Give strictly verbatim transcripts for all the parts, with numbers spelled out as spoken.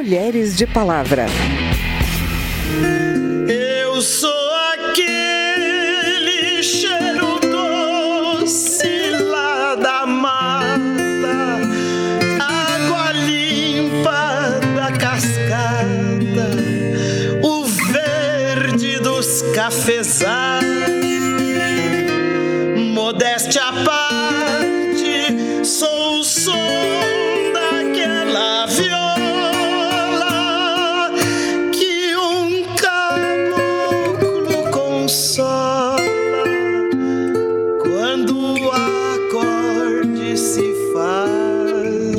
Mulheres de Palavra. Eu sou aquele cheiro doce lá da mata, água limpa da cascata, o verde dos cafezais. Modéstia à parte, sou o som daquela viola que um caboclo consola quando o acorde se faz.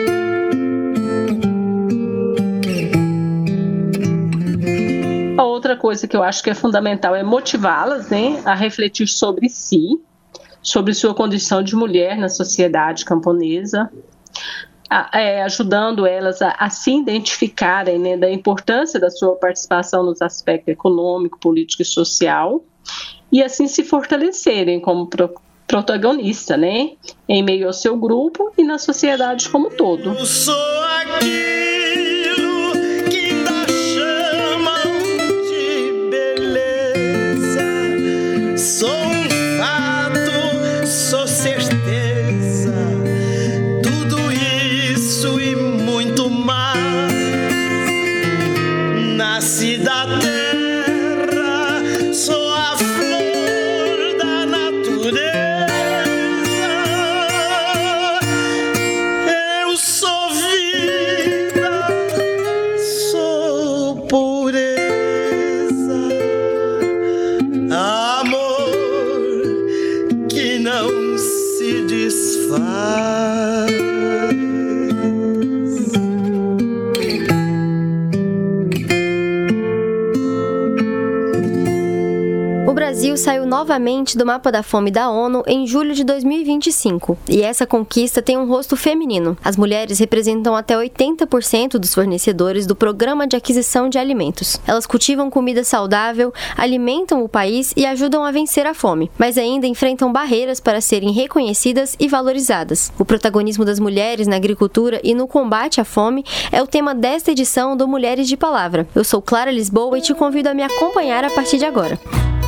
A outra coisa que eu acho que é fundamental é motivá-las, né, a refletir sobre si, sobre sua condição de mulher na sociedade camponesa, a, é, ajudando elas a, a se identificarem, né, da importância da sua participação nos aspectos econômico, político e social, e assim se fortalecerem como pro, protagonista, né, em meio ao seu grupo e na sociedade como um todo. Eu sou aquilo que ainda chamam de beleza, sou sou certeza, tudo isso e muito mais. Nasci da terra, sou a flor da natureza. Eu sou vida, sou pureza, amor que não se desfaz. O Brasil saiu novamente do mapa da fome da ONU em julho de dois mil e vinte e cinco, e essa conquista tem um rosto feminino. As mulheres representam até oitenta por cento dos fornecedores do Programa de Aquisição de Alimentos. Elas cultivam comida saudável, alimentam o país e ajudam a vencer a fome, mas ainda enfrentam barreiras para serem reconhecidas e valorizadas. O protagonismo das mulheres na agricultura e no combate à fome é o tema desta edição do Mulheres de Palavra. Eu sou Clara Lisboa e te convido a me acompanhar a partir de agora.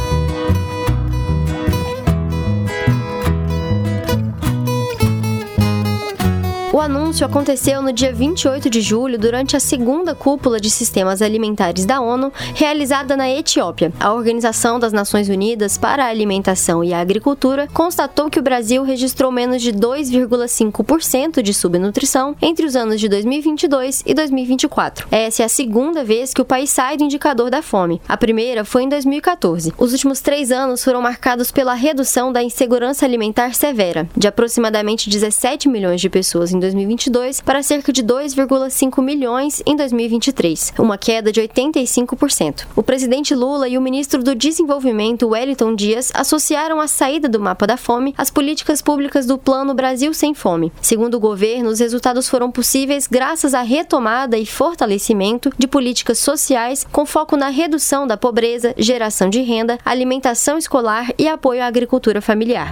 O anúncio aconteceu no dia vinte e oito de julho, durante a segunda cúpula de sistemas alimentares da ONU, realizada na Etiópia. A Organização das Nações Unidas para a Alimentação e a Agricultura constatou que o Brasil registrou menos de dois vírgula cinco por cento de subnutrição entre os anos de dois mil e vinte e dois e dois mil e vinte e quatro. Essa é a segunda vez que o país sai do indicador da fome. A primeira foi em dois mil e quatorze. Os últimos três anos foram marcados pela redução da insegurança alimentar severa, de aproximadamente dezessete milhões de pessoas em dois mil e vinte e dois para cerca de dois vírgula cinco milhões em dois mil e vinte e três, uma queda de oitenta e cinco por cento. O presidente Lula e o ministro do Desenvolvimento, Wellington Dias, associaram a saída do mapa da fome às políticas públicas do Plano Brasil Sem Fome. Segundo o governo, os resultados foram possíveis graças à retomada e fortalecimento de políticas sociais com foco na redução da pobreza, geração de renda, alimentação escolar e apoio à agricultura familiar.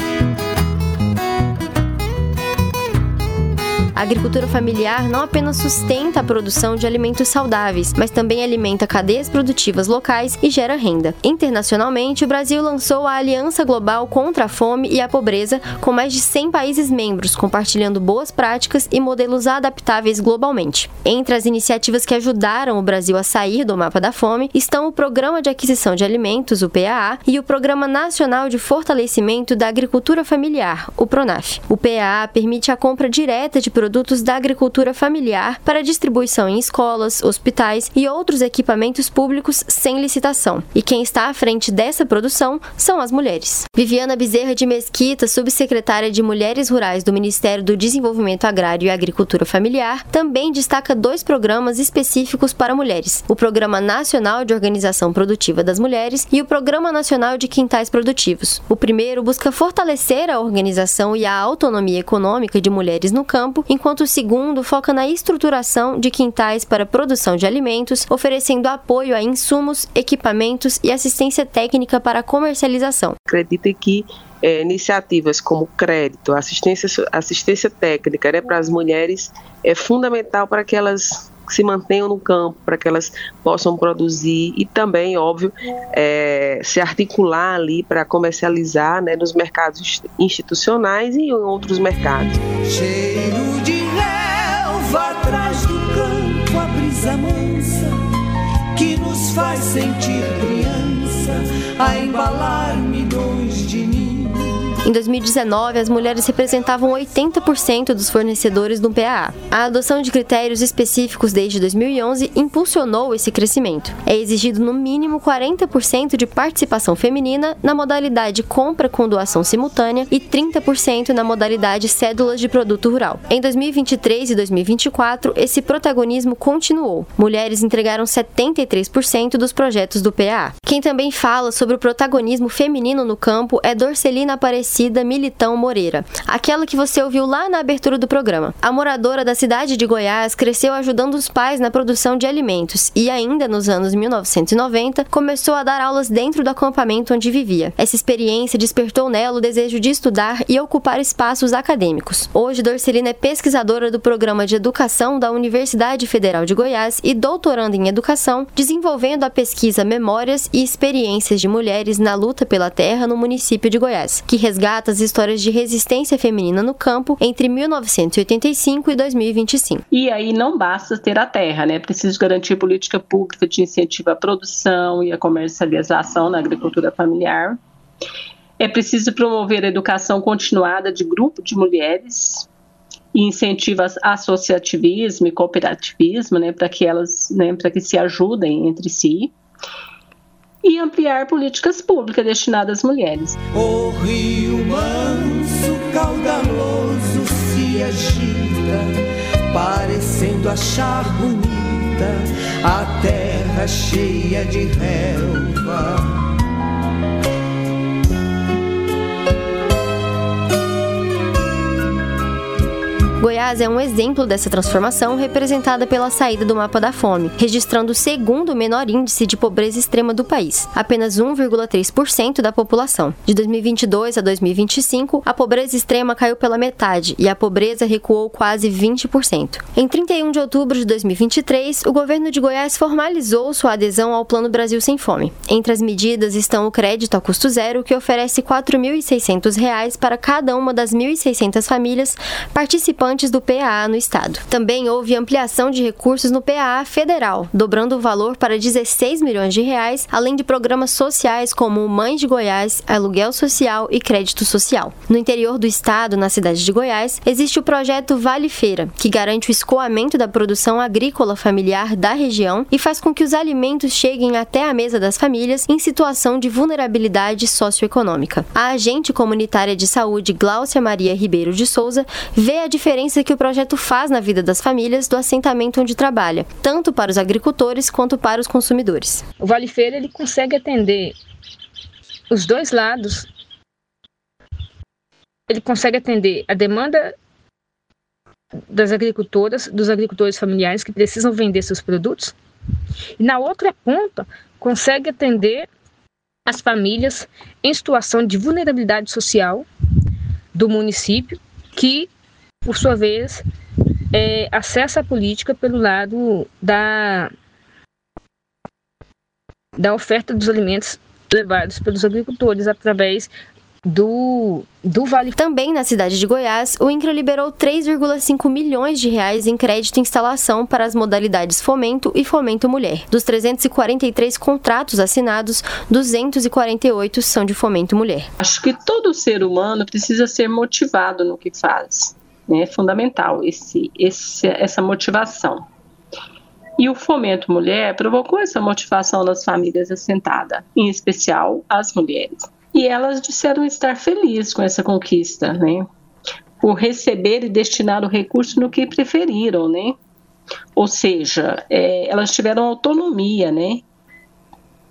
A agricultura familiar não apenas sustenta a produção de alimentos saudáveis, mas também alimenta cadeias produtivas locais e gera renda. Internacionalmente, o Brasil lançou a Aliança Global contra a Fome e a Pobreza, com mais de cem países membros, compartilhando boas práticas e modelos adaptáveis globalmente. Entre as iniciativas que ajudaram o Brasil a sair do mapa da fome estão o Programa de Aquisição de Alimentos, o P A A, e o Programa Nacional de Fortalecimento da Agricultura Familiar, o PRONAF. O P A A permite a compra direta de produtos da agricultura familiar para distribuição em escolas, hospitais e outros equipamentos públicos sem licitação. E quem está à frente dessa produção são as mulheres. Viviana Bezerra de Mesquita, subsecretária de Mulheres Rurais do Ministério do Desenvolvimento Agrário e Agricultura Familiar, também destaca dois programas específicos para mulheres: o Programa Nacional de Organização Produtiva das Mulheres e o Programa Nacional de Quintais Produtivos. O primeiro busca fortalecer a organização e a autonomia econômica de mulheres no campo, enquanto o segundo foca na estruturação de quintais para produção de alimentos, oferecendo apoio a insumos, equipamentos e assistência técnica para a comercialização. Acredito que é, iniciativas como crédito, assistência, assistência técnica, né, para as mulheres é fundamental para que elas se mantenham no campo, para que elas possam produzir e também, óbvio, é, se articular ali para comercializar, né, nos mercados institucionais e em outros mercados. Cheiro de relva atrás do campo, a brisa mansa que nos faz sentir criança, a embalar milhões de ninhos. Em dois mil e dezenove, as mulheres representavam oitenta por cento dos fornecedores do P A A. A adoção de critérios específicos desde dois mil e onze impulsionou esse crescimento. É exigido no mínimo quarenta por cento de participação feminina na modalidade compra com doação simultânea e trinta por cento na modalidade cédulas de produto rural. Em dois mil e vinte e três e dois mil e vinte e quatro, esse protagonismo continuou. Mulheres entregaram setenta e três por cento dos projetos do P A A. Quem também fala sobre o protagonismo feminino no campo é Dorcelina Aparecida Militão Moreira, aquela que você ouviu lá na abertura do programa. A moradora da cidade de Goiás cresceu ajudando os pais na produção de alimentos e ainda nos anos mil novecentos e noventa começou a dar aulas dentro do acampamento onde vivia. Essa experiência despertou nela o desejo de estudar e ocupar espaços acadêmicos. Hoje, Dorcelina é pesquisadora do Programa de Educação da Universidade Federal de Goiás e doutoranda em Educação, desenvolvendo a pesquisa Memórias e Experiências de Mulheres na Luta pela Terra no município de Goiás, que resgata as histórias de resistência feminina no campo entre mil novecentos e oitenta e cinco e dois mil e vinte e cinco. E aí não basta ter a terra, né? É preciso garantir política pública de incentivo à produção e à comercialização na agricultura familiar. É preciso promover a educação continuada de grupo de mulheres e incentivo ao associativismo e cooperativismo, né? Para que elas, né? Para que se ajudem entre si. E ampliar políticas públicas destinadas às mulheres. O rio manso, caudaloso, se agita, parecendo achar bonita a terra cheia de relva. Goiás é um exemplo dessa transformação representada pela saída do mapa da fome, registrando o segundo menor índice de pobreza extrema do país, apenas um vírgula três por cento da população. De dois mil e vinte e dois a dois mil e vinte e cinco, a pobreza extrema caiu pela metade e a pobreza recuou quase vinte por cento. Em trinta e um de outubro de dois mil e vinte e três, o governo de Goiás formalizou sua adesão ao Plano Brasil Sem Fome. Entre as medidas estão o crédito a custo zero, que oferece quatro mil e seiscentos reais para cada uma das mil e seiscentas famílias participantes do P A A no estado. Também houve ampliação de recursos no P A A federal, dobrando o valor para dezesseis milhões de reais, além de programas sociais como Mães de Goiás, Aluguel Social e Crédito Social. No interior do estado, na cidade de Goiás, existe o projeto Vale Feira, que garante o escoamento da produção agrícola familiar da região e faz com que os alimentos cheguem até a mesa das famílias em situação de vulnerabilidade socioeconômica. A agente comunitária de saúde Gláucia Maria Ribeiro de Souza vê a diferença que o projeto faz na vida das famílias do assentamento onde trabalha, tanto para os agricultores quanto para os consumidores. O Vale Feira ele consegue atender os dois lados. Ele consegue atender a demanda das agricultoras, dos agricultores familiares que precisam vender seus produtos, e na outra ponta consegue atender as famílias em situação de vulnerabilidade social do município, que por sua vez, é, acessa a política pelo lado da, da oferta dos alimentos levados pelos agricultores através do, do Vale. Também na cidade de Goiás, o INCRA liberou três vírgula cinco milhões de reais em crédito e instalação para as modalidades Fomento e Fomento Mulher. Dos trezentos e quarenta e três contratos assinados, duzentos e quarenta e oito são de Fomento Mulher. Acho que todo ser humano precisa ser motivado no que faz. É fundamental esse, esse, essa motivação. E o Fomento Mulher provocou essa motivação nas famílias assentadas, em especial as mulheres. E elas disseram estar felizes com essa conquista, né? Por receber e destinar o recurso no que preferiram, né? Ou seja, é, elas tiveram autonomia, né?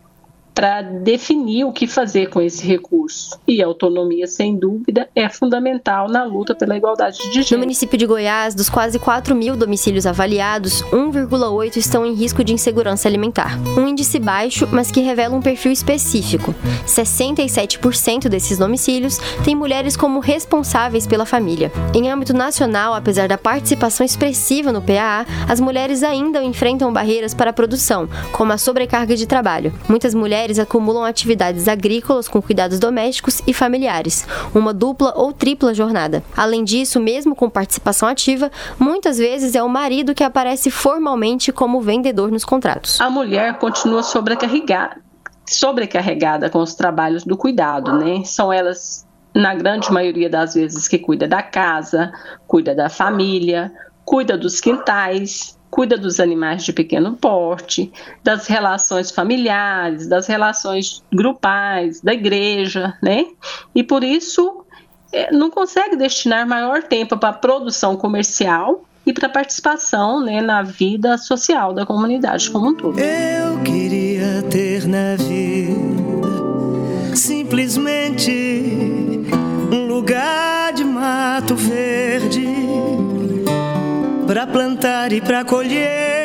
para definir o que fazer com esse recurso. E a autonomia, sem dúvida, é fundamental na luta pela igualdade de gênero. No município de Goiás, dos quase quatro mil domicílios avaliados, um vírgula oito estão em risco de insegurança alimentar. Um índice baixo, mas que revela um perfil específico. sessenta e sete por cento desses domicílios têm mulheres como responsáveis pela família. Em âmbito nacional, apesar da participação expressiva no P A A, as mulheres ainda enfrentam barreiras para a produção, como a sobrecarga de trabalho. Muitas mulheres acumulam atividades agrícolas com cuidados domésticos e familiares, uma dupla ou tripla jornada. Além disso, mesmo com participação ativa, muitas vezes é o marido que aparece formalmente como vendedor nos contratos. A mulher continua sobrecarregada, sobrecarregada com os trabalhos do cuidado, né? São elas, na grande maioria das vezes, que cuida da casa, cuida da família, cuida dos quintais, cuida dos animais de pequeno porte, das relações familiares, das relações grupais, da igreja, né? E por isso é, não consegue destinar maior tempo para a produção comercial e para a participação, né, na vida social da comunidade como um todo. Eu queria ter na vida simplesmente um lugar de mato verde pra plantar e pra colher,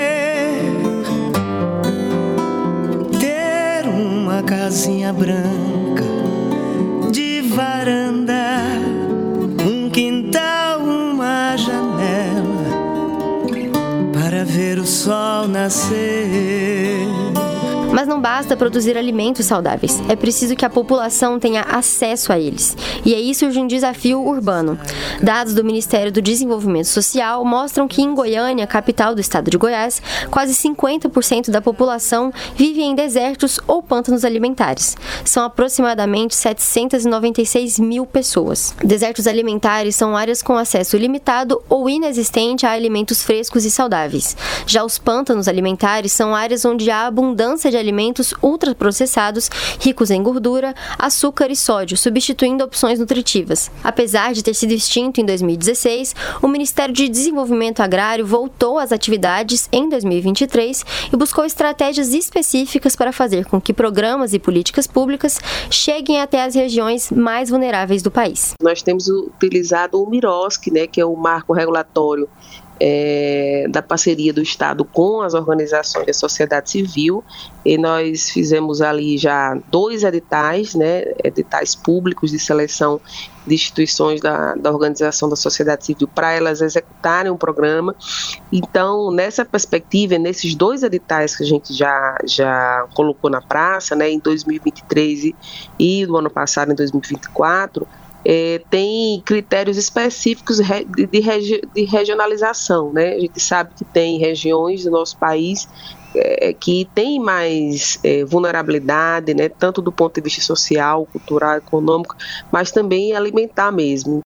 ter uma casinha branca de varanda, um quintal, uma janela para ver o sol nascer. Mas não basta produzir alimentos saudáveis, é preciso que a população tenha acesso a eles. E aí surge um desafio urbano. Dados do Ministério do Desenvolvimento Social mostram que em Goiânia, capital do estado de Goiás, quase cinquenta por cento da população vive em desertos ou pântanos alimentares. São aproximadamente setecentas e noventa e seis mil pessoas. Desertos alimentares são áreas com acesso limitado ou inexistente a alimentos frescos e saudáveis. Já os pântanos alimentares são áreas onde há abundância de alimentos ultraprocessados, ricos em gordura, açúcar e sódio, substituindo opções nutritivas. Apesar de ter sido extinto em dois mil e dezesseis, o Ministério de Desenvolvimento Agrário voltou às atividades em dois mil e vinte e três e buscou estratégias específicas para fazer com que programas e políticas públicas cheguem até as regiões mais vulneráveis do país. Nós temos utilizado o MIROSC, né, que é o marco regulatório É, da parceria do Estado com as organizações da sociedade civil, e nós fizemos ali já dois editais, né, editais públicos de seleção de instituições da, da organização da sociedade civil para elas executarem um programa. Então, nessa perspectiva, nesses dois editais que a gente já, já colocou na praça, né, em dois mil e vinte e três e, e no ano passado, em dois mil e vinte e quatro, É, tem critérios específicos de, de, regi- de regionalização, né? A gente sabe que tem regiões do nosso país é, que tem mais é, vulnerabilidade, né? Tanto do ponto de vista social, cultural, econômico, mas também alimentar mesmo.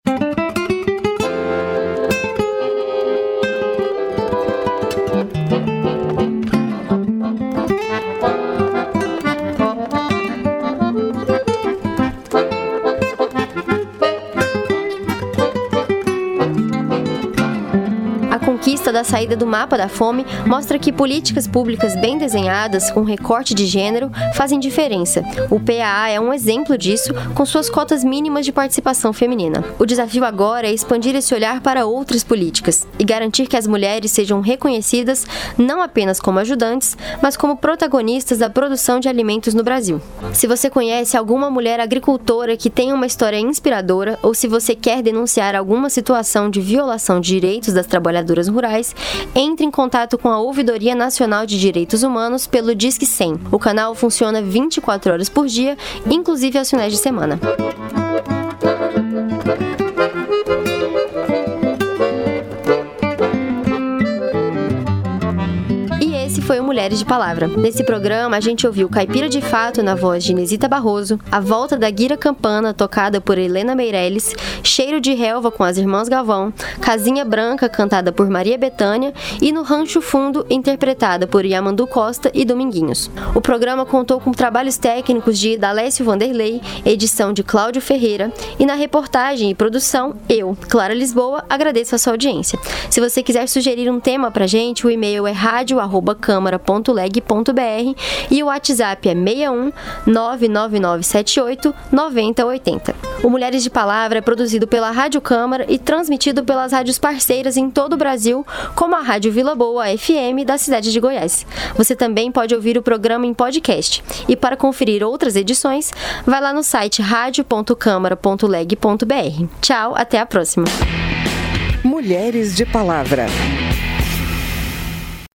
Da saída do mapa da fome mostra que políticas públicas bem desenhadas, com recorte de gênero, fazem diferença. O P A A é um exemplo disso, com suas cotas mínimas de participação feminina. O desafio agora é expandir esse olhar para outras políticas e garantir que as mulheres sejam reconhecidas não apenas como ajudantes, mas como protagonistas da produção de alimentos no Brasil. Se você conhece alguma mulher agricultora que tenha uma história inspiradora, ou se você quer denunciar alguma situação de violação de direitos das trabalhadoras rurais, entre em contato com a Ouvidoria Nacional de Direitos Humanos pelo Disque cem. O canal funciona vinte e quatro horas por dia, inclusive aos finais de semana. Foi o Mulheres de Palavra. Nesse programa, a gente ouviu Caipira de Fato, na voz de Inesita Barroso, A Volta da Guira Campana, tocada por Helena Meirelles, Cheiro de Relva, com as Irmãs Galvão, Casinha Branca, cantada por Maria Bethânia, e No Rancho Fundo, interpretada por Yamandu Costa e Dominguinhos. O programa contou com trabalhos técnicos de Dalécio Vanderlei, edição de Cláudio Ferreira, e na reportagem e produção, eu, Clara Lisboa, agradeço a sua audiência. Se você quiser sugerir um tema pra gente, o e-mail é rádio arroba cam câmara ponto leg ponto br e o WhatsApp é seis um nove nove nove sete oito nove zero oito zero. O Mulheres de Palavra é produzido pela Rádio Câmara e transmitido pelas rádios parceiras em todo o Brasil, como a Rádio Vila Boa F M da cidade de Goiás. Você também pode ouvir o programa em podcast. E para conferir outras edições, vai lá no site rádio ponto câmara ponto leg ponto br. Tchau, até a próxima. Mulheres de Palavra.